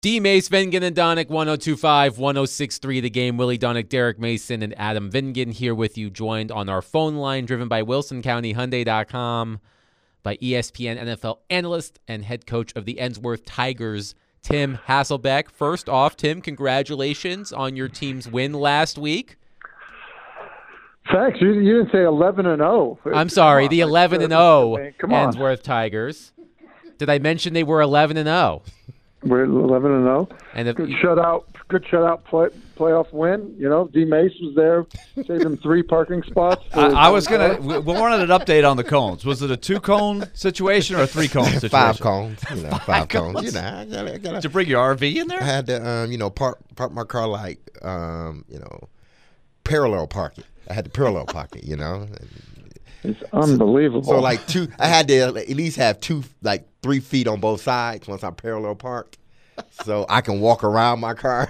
D. Mace, Vengen, and Donick, 102.5, 106.3 The Game. Willie Donick, Derek Mason, and Adam Vengen here with you, joined on our phone line, driven by WilsonCountyHyundai.com, by ESPN NFL analyst and head coach of the Ensworth Tigers, Tim Hasselbeck. First off, Tim, congratulations on your team's win last week. Thanks. You didn't say 11-0. I'm sorry, the 11-0 Ensworth Tigers. Did I mention they were 11-0? We're 11-0. And good shutout playoff win. You know, D. Mace was there, saved him 3 parking spots. I was gonna. We wanted an update on the cones. Was it a 2-cone situation or a 3-cone situation? 5 cones. 5 cones. You know, I gotta. Did you bring your RV in there? I had to, park my car like, parallel park it. I had to parallel park it. It's unbelievable. So like I had to at least have 3 feet on both sides once I'm parallel parked, so I can walk around my car.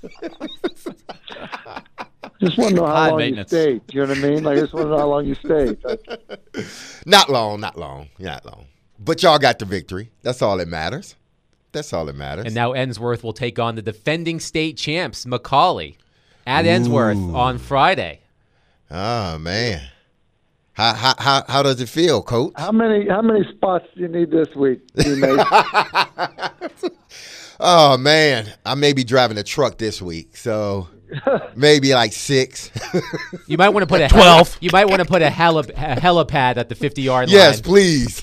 Just want to know how long you stayed. You know what I mean? I just want to know how long you stayed. Not long. But y'all got the victory. That's all that matters. And now Ensworth will take on the defending state champs, Macaulay, at Ensworth on Friday. Oh man. How does it feel, Coach? How many spots do you need this week, D-Mace? Oh man, I may be driving a truck this week, so maybe like 6. You might want to put 12. You might want to put a helipad at the 50-yard line. Yes, please.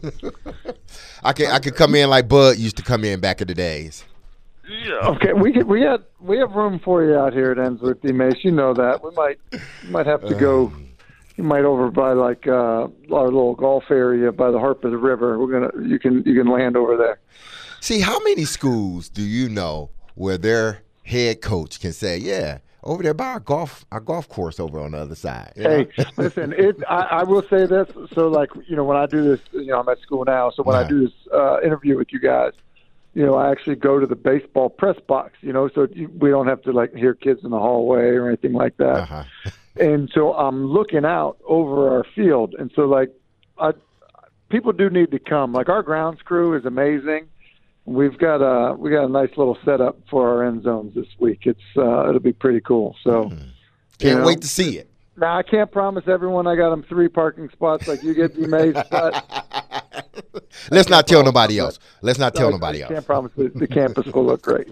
I could come in like Bud used to come in back in the days. Yeah. Okay, we have room for you out here at Ensworth, D-Mace. You know that. We might have to go. You might over by like our little golf area by the Harpeth River. You can land over there. See, how many schools do you know where their head coach can say, "Yeah, over there by our golf course over on the other side"? Hey, listen, I will say this. So, when I do this, I'm at school now. So when I do this interview with you guys, I actually go to the baseball press box. So we don't have to hear kids in the hallway or anything like that. Uh-huh. And so I'm looking out over our field, and so people do need to come. Like our grounds crew is amazing. We got a nice little setup for our end zones this week. It'll be pretty cool. So can't wait to see it. Now I can't promise everyone I got them 3 parking spots like you get D-Mace, but let's not tell nobody else. Let's not tell nobody else. I can't promise the campus will look great.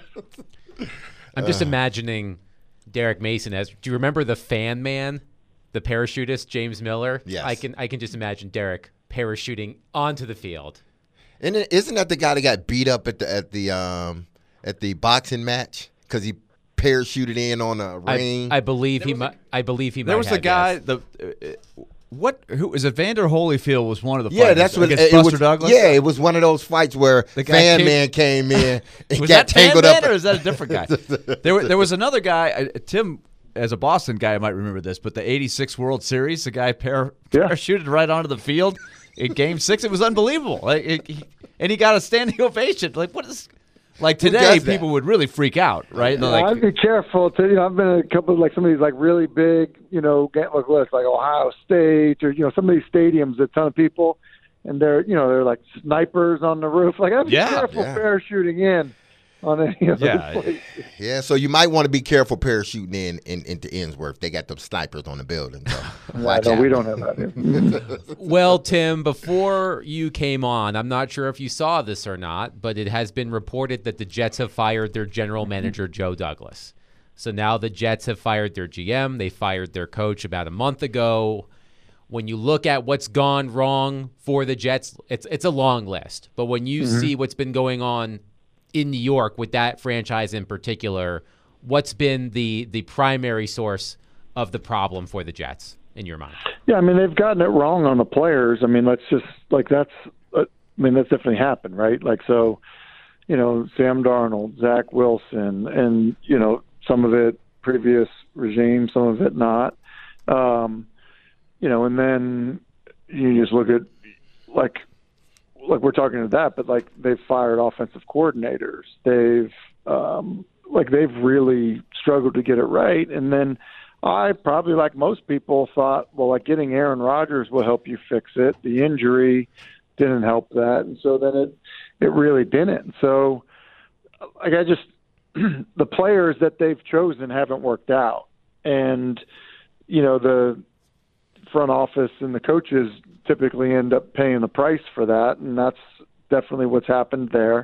I'm just imagining Derek Mason as. Do you remember the fan man, the parachutist James Miller? Yes. I can just imagine Derek parachuting onto the field. And isn't that the guy that got beat up at the boxing match because he parachuted in on a ring? I believe he might. I believe he might. There was have, a guy. yes. Who is it? Vander Holyfield was one of the fighters. Yeah, that's what against it Buster was. Douglas. Yeah, it was one of those fights where Fan Man came in and was got that tangled Fan up. Man or is that a different guy? There was another guy. Tim, as a Boston guy, might remember this, but the '86 World Series, the guy parachuted right onto the field in Game 6. It was unbelievable. And he got a standing ovation. What is? Today, people would really freak out, right? I'd be careful. I've been in a couple of some of these really big, like Ohio State or some of these stadiums. A ton of people, and they're like snipers on the roof. I'd be careful parachuting in on any of those places. Yeah, so you might want to be careful parachuting into Ensworth. They got them snipers on the building. So we don't have that here. Well, Tim, before you came on, I'm not sure if you saw this or not, but it has been reported that the Jets have fired their general manager, Joe Douglas. So now the Jets have fired their GM. They fired their coach about a month ago. When you look at what's gone wrong for the Jets, it's a long list. But when you see what's been going on in New York with that franchise in particular, what's been the primary source of the problem for the Jets in your mind? Yeah, they've gotten it wrong on the players. Let's just that's definitely happened, right? Sam Darnold, Zach Wilson, and some of it previous regime, some of it not. And then you just look at we're talking to that, but they've fired offensive coordinators. They've really struggled to get it right. And then I probably, like most people, thought, getting Aaron Rodgers will help you fix it. The injury didn't help that, and so then it really didn't. So like I just the players that they've chosen haven't worked out, and the front office and the coaches typically end up paying the price for that, and that's definitely what's happened there.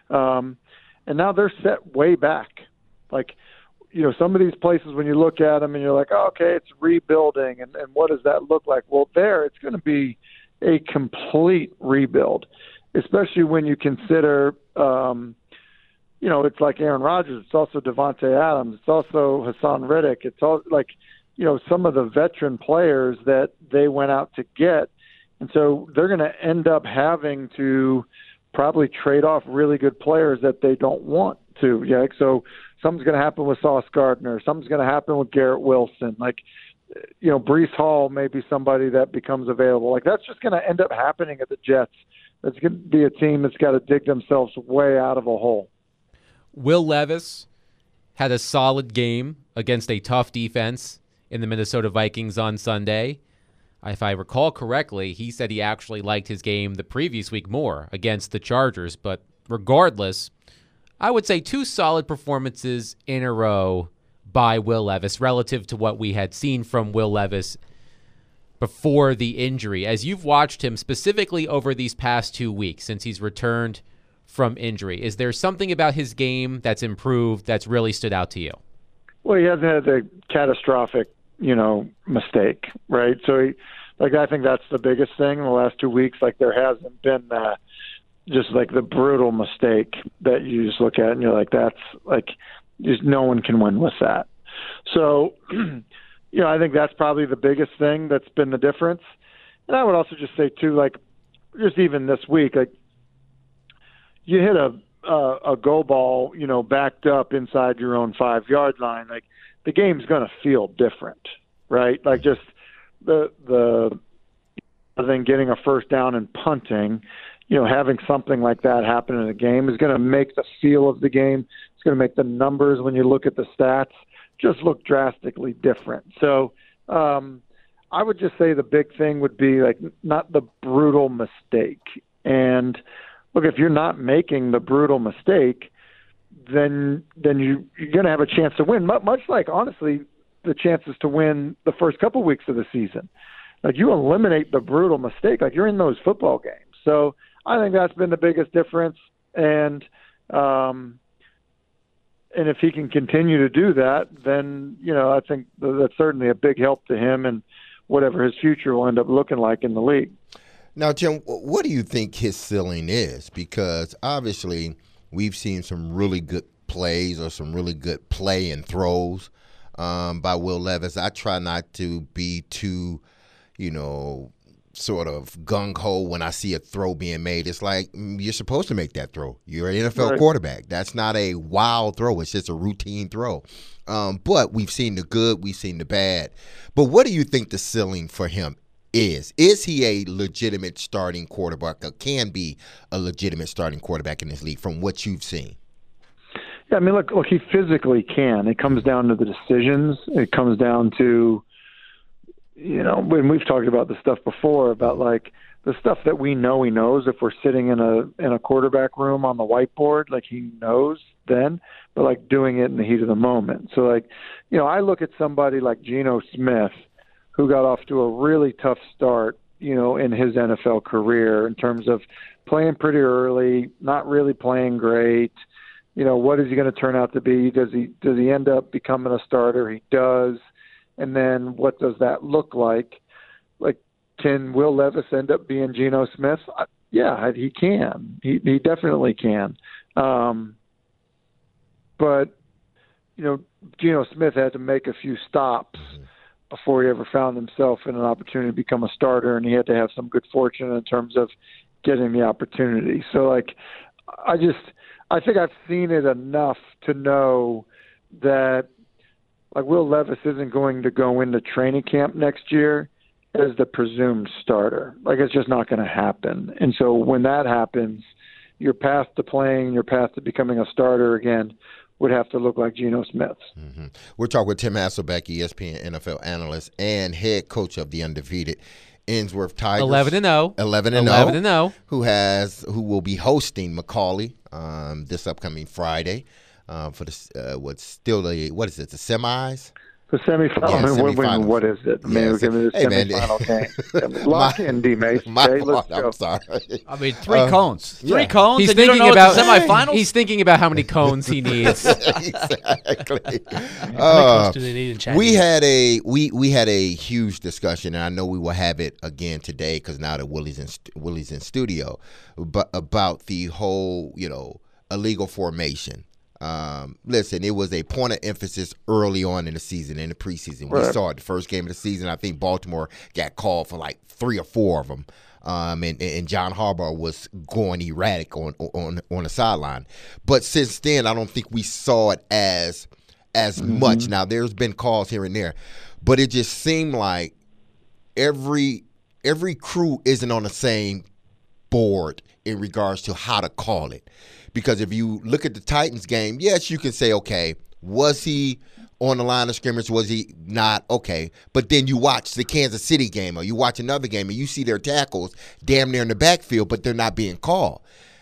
And now they're set way back. Like, some of these places, when you look at them and you're like, oh, okay, it's rebuilding, and what does that look like? Well, it's going to be a complete rebuild, especially when you consider, it's like Aaron Rodgers. It's also Devontae Adams. It's also Hassan Reddick. It's all like, some of the veteran players that they went out to get. And so they're going to end up having to probably trade off really good players that they don't want to. Yeah. So something's going to happen with Sauce Gardner. Something's going to happen with Garrett Wilson. Like, Breece Hall may be somebody that becomes available. Like, that's just going to end up happening at the Jets. It's going to be a team that's got to dig themselves way out of a hole. Will Levis had a solid game against a tough defense in the Minnesota Vikings on Sunday. If I recall correctly, he said he actually liked his game the previous week more against the Chargers. But regardless, I would say 2 solid performances in a row by Will Levis relative to what we had seen from Will Levis before the injury. As you've watched him specifically over these past 2 weeks since he's returned from injury, is there something about his game that's improved that's really stood out to you? Well, he hasn't had the catastrophic mistake, right? So I think that's the biggest thing in the last 2 weeks. Like, there hasn't been just like the brutal mistake that you just look at and you're like, that's like, just no one can win with that. So, I think that's probably the biggest thing that's been the difference. And I would also just say too, like, just even this week, like, you hit a go ball, backed up inside your own 5-yard line, like, the game's going to feel different, right? Like, just the then getting a first down and punting, having something like that happen in a game is going to make the feel of the game. It's going to make the numbers, when you look at the stats, just look drastically different. So I would just say the big thing would be, like, not the brutal mistake. And look, if you're not making the brutal mistake, then you're going to have a chance to win. Much like, honestly, the chances to win the first couple weeks of the season. Like, you eliminate the brutal mistake, like, you're in those football games. So I think that's been the biggest difference. And if he can continue to do that, then, I think that's certainly a big help to him and whatever his future will end up looking like in the league. Now, Jim, what do you think his ceiling is? Because obviously we've seen some really good plays or some really good play and throws by Will Levis. I try not to be too, sort of gung-ho when I see a throw being made. It's like, you're supposed to make that throw. You're an NFL quarterback. That's not a wild throw. It's just a routine throw. But we've seen the good. We've seen the bad. But what do you think the ceiling for him is? Is he a legitimate starting quarterback, or can be a legitimate starting quarterback in this league from what you've seen? Yeah, I mean, look, he physically can. It comes down to the decisions. It comes down to, when we've talked about this stuff before, about like the stuff that we know he knows. If we're sitting in a quarterback room on the whiteboard, like, he knows then, but like doing it in the heat of the moment. So, like, I look at somebody like Geno Smith, who got off to a really tough start, in his NFL career in terms of playing pretty early, not really playing great. What is he going to turn out to be? Does he end up becoming a starter? He does. And then what does that look like? Like, can Will Levis end up being Geno Smith? Yeah, he can. He definitely can. But, Geno Smith had to make a few stops before he ever found himself in an opportunity to become a starter, and he had to have some good fortune in terms of getting the opportunity. So, like, I think I've seen it enough to know that, like, Will Levis isn't going to go into training camp next year as the presumed starter. Like, it's just not going to happen. And so when that happens, your path to playing, your path to becoming a starter again would have to look like Geno Smith. We're talking with Tim Hasselbeck, ESPN NFL analyst and head coach of the Undefeated. Ainsworth Tigers. 11-0. 11-0. Who will be hosting Macaulay this upcoming Friday for the what is it? The semis. The semifinal. Yeah, semifinals. What is it? Yeah, Give me the semifinal game. Lock in, D-Mace. Okay, let's go. I'm sorry. I mean, three cones. Three yeah. cones. He's and you don't thinking know about it's the semifinals. He's thinking about how many cones he needs. Exactly. How many cones do they need in Chattanooga? We had a huge discussion, and I know we will have it again today because now that Willie's in studio, but about the whole illegal formation. Listen, it was a point of emphasis early on in the season, in the preseason. We saw it the first game of the season. I think Baltimore got called for like 3 or 4 of them. And John Harbaugh was going erratic on the sideline. But since then, I don't think we saw it as much. Now, there's been calls here and there, but it just seemed like every crew isn't on the same board in regards to how to call it. Because if you look at the Titans game, yes, you can say, okay, was he on the line of scrimmage? Was he not? Okay. But then you watch the Kansas City game or you watch another game and you see their tackles damn near in the backfield, but they're not being called.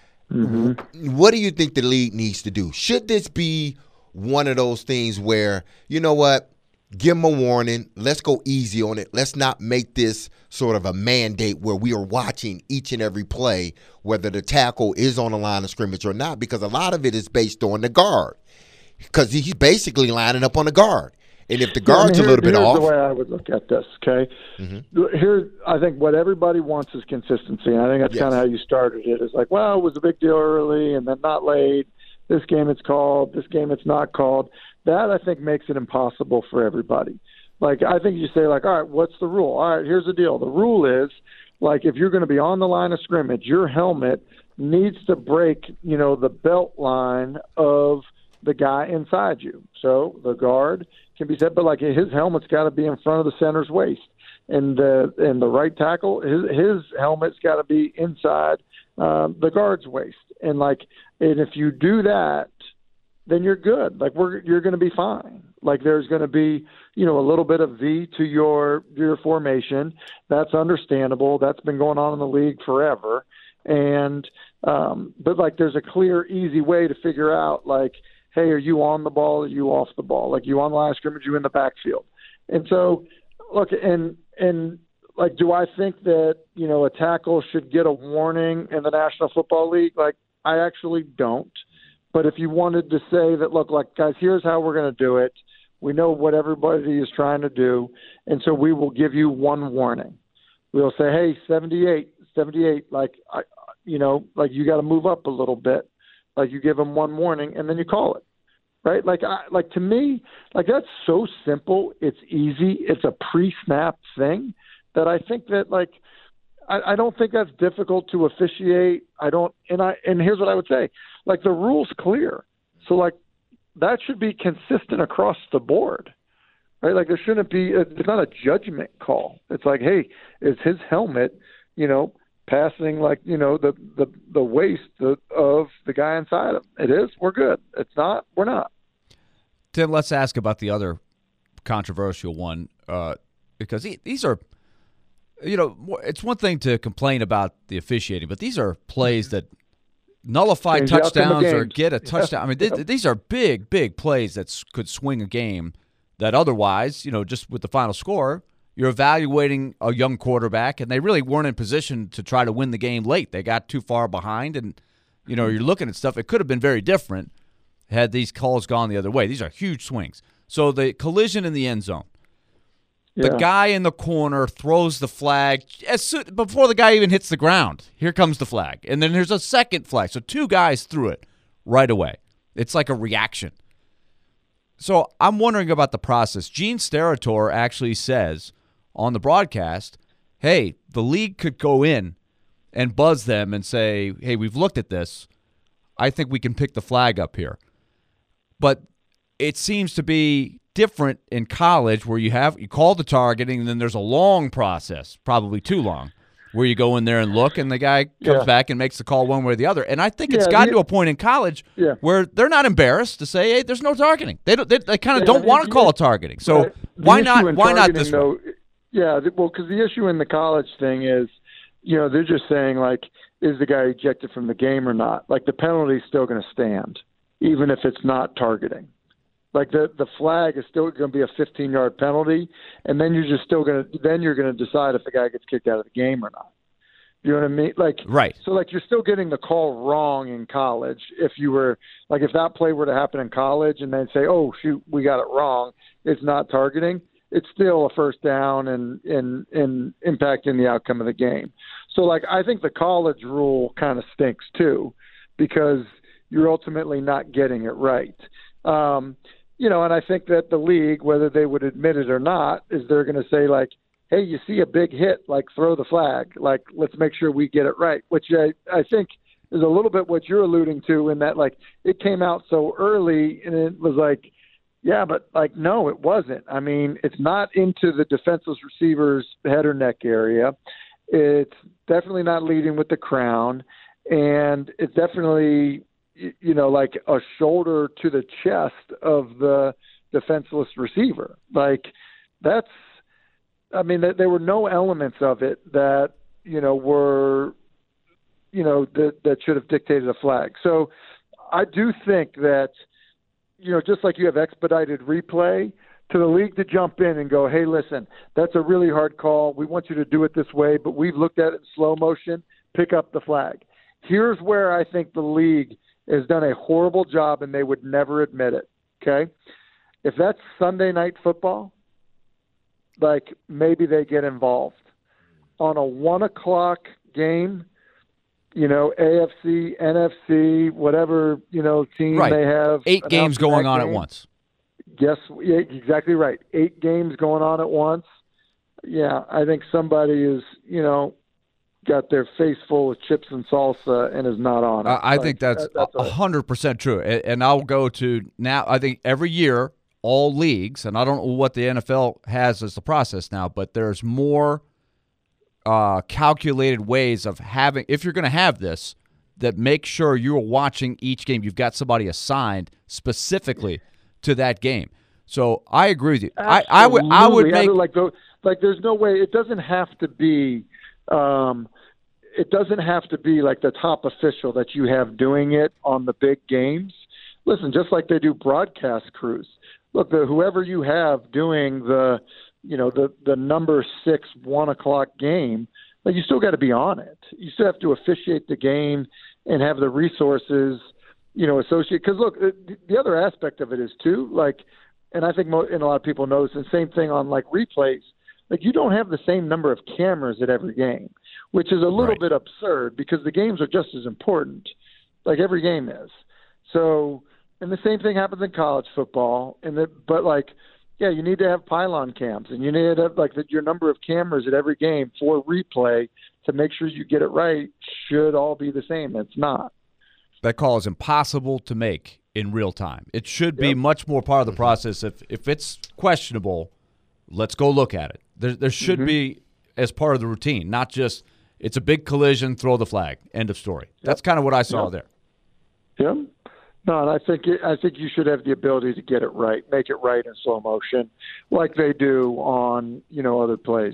Mm-hmm. What do you think the league needs to do? Should this be one of those things where, you know what, give them a warning, let's go easy on it, let's not make this sort of a mandate where we are watching each and every play, whether the tackle is on the line of scrimmage or not, because a lot of it is based on the guard, because he's basically lining up on the guard. And if the guard's a little bit off. Here's the way I would look at this, okay? Mm-hmm. Here, I think what everybody wants is consistency, and I think that's kind of how you started it. It's like, well, it was a big deal early and then not late. This game it's called, this game it's not called. That, I think, makes it impossible for everybody. Like, I think you say, like, all right, what's the rule? All right, here's the deal. The rule is, like, if you're going to be on the line of scrimmage, your helmet needs to break, the belt line of the guy inside you. So the guard can be set, but, like, his helmet's got to be in front of the center's waist. And the right tackle, his helmet's got to be inside the guard's waist. And if you do that, then you're good. Like you're going to be fine. Like there's going to be, a little bit of V to your formation. That's understandable. That's been going on in the league forever. And but like there's a clear, easy way to figure out like, hey, are you on the ball? Or are you off the ball? Like you on the line of scrimmage? You in the backfield? And so look, and like, do I think that a tackle should get a warning in the National Football League? Like I actually don't. But if you wanted to say that, look, like, guys, here's how we're going to do it. We know what everybody is trying to do, and so we will give you one warning. We'll say, hey, 78, like, like you got to move up a little bit. Like you give them one warning, and then you call it, right? Like to me, like that's so simple. It's easy. It's a pre-snap thing that I think that, like, I don't think that's difficult to officiate. And here's what I would say. Like the rule's clear. So like that should be consistent across the board, right? Like there shouldn't be, it's not a judgment call. It's like, hey, is his helmet, passing like, the waist of the guy inside him? It is, we're good. It's not, we're not. Tim, let's ask about the other controversial one because these are, it's one thing to complain about the officiating, but these are plays that nullify touchdowns or get a touchdown. I mean, these are big, big plays that could swing a game that otherwise, just with the final score, you're evaluating a young quarterback, and they really weren't in position to try to win the game late. They got too far behind, and, you're looking at stuff. It could have been very different had these calls gone the other way. These are huge swings. So the collision in the end zone. The guy in the corner throws the flag before the guy even hits the ground. Here comes the flag. And then there's a second flag. So 2 guys threw it right away. It's like a reaction. So I'm wondering about the process. Gene Steratore actually says on the broadcast, hey, the league could go in and buzz them and say, hey, we've looked at this. I think we can pick the flag up here. But it seems to be different in college where you call the targeting and then there's a long process, probably too long, where you go in there and look and the guy comes back and makes the call one way or the other. And I think it's gotten to a point in college where they're not embarrassed to say, hey, there's no targeting. They kind of don't want to call it targeting. So why not this way? Yeah, well, because the issue in the college thing is, they're just saying, like, is the guy ejected from the game or not? Like, the penalty's still going to stand, even if it's not targeting. Like, the flag is still going to be a 15-yard penalty, and then you're going to decide if the guy gets kicked out of the game or not. You know what I mean? Like, right. So, like, you're still getting the call wrong in college. If you were, like, if that play were to happen in college and then say, oh, shoot, we got it wrong, it's not targeting, it's still a first down and impacting the outcome of the game. So, like, I think the college rule kind of stinks, too, because you're ultimately not getting it right. And I think that the league, whether they would admit it or not, is they're going to say, like, hey, you see a big hit, like, throw the flag. Like, let's make sure we get it right, which I think is a little bit what you're alluding to in that, like, it came out so early and it was like, yeah, but, like, no, it wasn't. I mean, it's not into the defenseless receiver's head or neck area. It's definitely not leading with the crown, and it's definitely, like a shoulder to the chest of the defenseless receiver. Like, there were no elements of it that, were, that should have dictated a flag. So I do think that, just like you have expedited replay, to the league to jump in and go, hey, listen, that's a really hard call. We want you to do it this way, but we've looked at it in slow motion. Pick up the flag. Here's where I think the league has done a horrible job, and they would never admit it, okay? If that's Sunday night football, like, maybe they get involved. On a 1 o'clock game, AFC, NFC, whatever, team right. they have. 8 games going on at once. Yes, yeah, exactly right. 8 games going on at once. Yeah, I think somebody is, got their face full of chips and salsa and is not on it. I think that's 100% true. And I'll go to now, I think every year, all leagues, and I don't know what the NFL has as the process now, but there's more calculated ways of having, if you're going to have this, that make sure you're watching each game. You've got somebody assigned specifically to that game. So I agree with you. I would make like there's no way it doesn't have to be. It doesn't have to be like the top official that you have doing it on the big games. Listen, just like they do broadcast crews. Look, whoever you have doing the number 6 1 o'clock game, like, you still got to be on it. You still have to officiate the game and have the resources, associated. Because look, the other aspect of it is too, like, and I think and a lot of people know this, the same thing on like replays. Like, you don't have the same number of cameras at every game, which is a little bit absurd because the games are just as important, like every game is. So, and the same thing happens in college football. But like, yeah, you need to have pylon cams, and you need to have like your number of cameras at every game for replay to make sure you get it right should all be the same. It's not. That call is impossible to make in real time. It should be much more part of the process. If it's questionable, let's go look at it. There should be as part of the routine, not just it's a big collision, throw the flag, end of story. That's kind of what I saw there. Yeah. No, and I think you should have the ability to get it right, make it right in slow motion, like they do on other plays.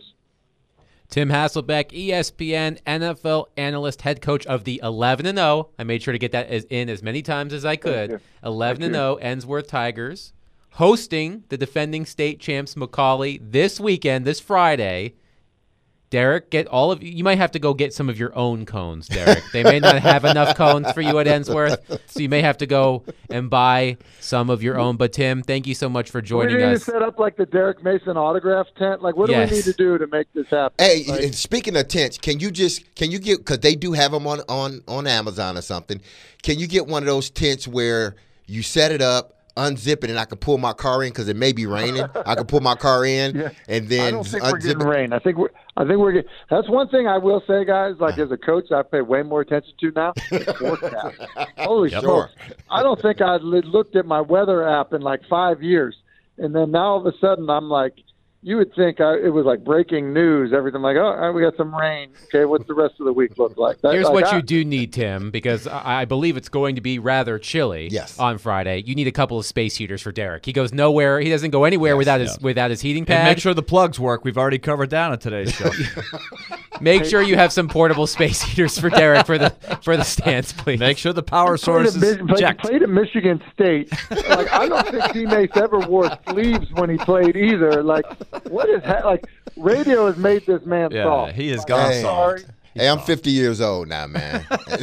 Tim Hasselbeck, ESPN NFL analyst, head coach of the 11-0. I made sure to get that in as many times as I could. 11-0 Ensworth Tigers, hosting the defending state champs McCallie this weekend, this Friday. Derek, you might have to go get some of your own cones, Derek. They may not have enough cones for you at Ensworth, so you may have to go and buy some of your own. But Tim, thank you so much for joining us. We need to set up like the Derek Mason autograph tent. Like, what do we need to do to make this happen? Hey, and speaking of tents, can you get, because they do have them on Amazon or something, can you get one of those tents where you set it up, unzip it, and I can pull my car in because it may be raining. I can pull my car in and then I don't think we're getting rain. I think we're getting. That's one thing I will say, guys. Like, as a coach, I pay way more attention to now. Forecast. Holy smokes! I don't think I looked at my weather app in like 5 years, and then now all of a sudden I'm like, you would think it was like breaking news. Everything like, oh, all right, we got some rain. Okay, what's the rest of the week look like? Here's what you do need, Tim, because I believe it's going to be rather chilly on Friday. You need a couple of space heaters for Derek. He goes nowhere. He doesn't go anywhere without his heating pad. And make sure the plugs work. We've already covered that on today's show. Make sure you have some portable space heaters for Derek for the stands, please. Make sure the power source is checked. He played at Michigan State. Like, I don't think teammates ever wore sleeves when he played either. Like, what is that? Like, radio has made this man soft. He has gone soft. Hey, I'm 50 years old now, man.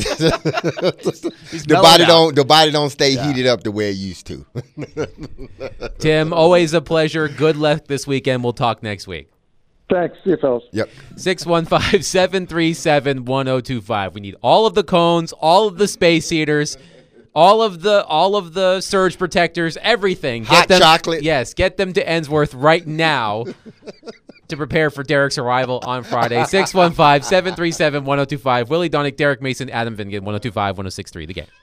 The body don't stay heated up the way it used to. Tim, always a pleasure. Good luck this weekend. We'll talk next week. Thanks. See you, fellas. Yep. 615-737-1025. We need all of the cones, all of the space heaters, all of the surge protectors, everything. Hot chocolate. Yes, get them to Ensworth right now to prepare for Derek's arrival on Friday. 615-737-1025. Willie Donick, Derek Mason, Adam Vingan, 102.5, 106.3. The Game.